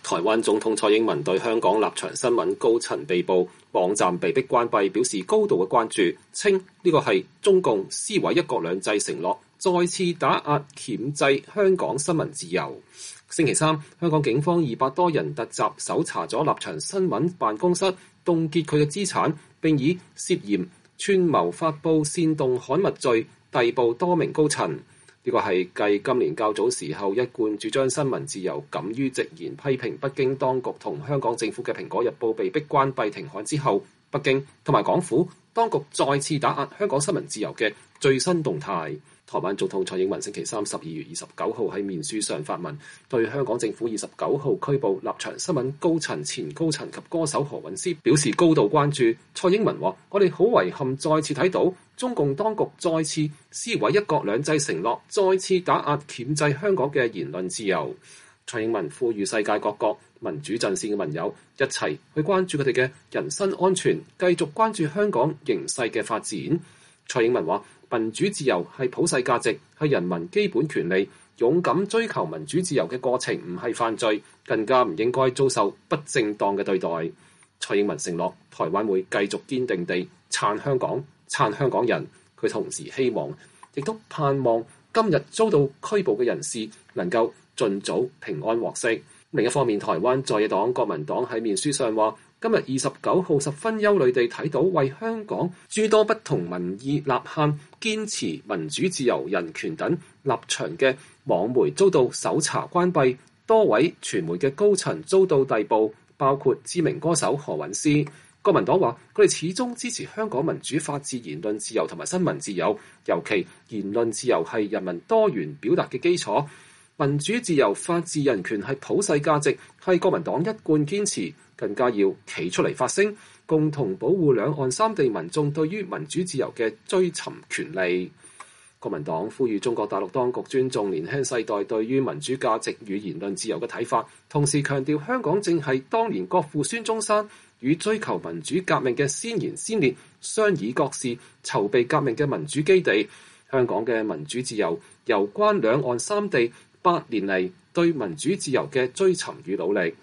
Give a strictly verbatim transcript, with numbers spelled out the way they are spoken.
台灣總統蔡英文對香港立場新聞高層被捕、網站被迫關閉表示高度嘅關注，稱呢個係中共撕毀一國兩制承諾，再次打壓鉗制香港新聞自由。星期三，香港警方二百多人突襲搜查咗立場新聞辦公室，凍結佢嘅資產，並以涉嫌串謀發布煽動刊物罪逮捕多名高層。呢個係繼今年較早時候一貫主張新聞自由、敢於直言批評北京當局同香港政府嘅《蘋果日報》被迫關閉停刊之後，北京同埋港府當局再次打壓香港新聞自由嘅最新動態。台灣總統蔡英文星期三十二月二十九號喺面書上發文，對香港政府二十九號拘捕立場新聞高層、前高層及歌手何韻詩表示高度關注。蔡英文話：我哋好遺憾再次睇到中共當局再次撕毀一國兩制承諾，再次打壓鉗制香港嘅言論自由。蔡英文呼籲世界各國民主陣線嘅盟友一齊去關注佢哋嘅人身安全，繼續關注香港形勢嘅發展。蔡英文話：民主自由係普世價值，係人民基本權利。勇敢追求民主自由嘅過程唔係犯罪，更加唔應該遭受不正當嘅對待。蔡英文承諾，台灣會繼續堅定地撐香港、撐香港人。佢同時希望，亦都盼望今日遭到拘捕嘅人士能夠盡早平安獲釋。另一方面，台灣在野黨國民黨喺面書上話：今日二十九號十分憂慮地睇到為香港諸多不同民意立憲、堅持民主自由、人權等立場嘅網媒遭到搜查關閉，多位傳媒嘅高層遭到逮捕，包括知名歌手何韻詩。國民黨話佢哋始終支持香港民主法治、言論自由同埋新聞自由，尤其言論自由係人民多元表達嘅基礎。民主自由、法治、人權係普世價值，係國民黨一貫堅持，更加要企出嚟發聲，共同保護兩岸三地民眾對於民主自由嘅追尋權利。國民黨呼籲中國大陸當局尊重年輕世代對於民主價值與言論自由嘅睇法，同時強調香港正係當年國父孫中山與追求民主革命嘅先賢先烈商議各事、籌備革命嘅民主基地。香港嘅民主自由攸關兩岸三地百年嚟對民主自由嘅追尋與努力。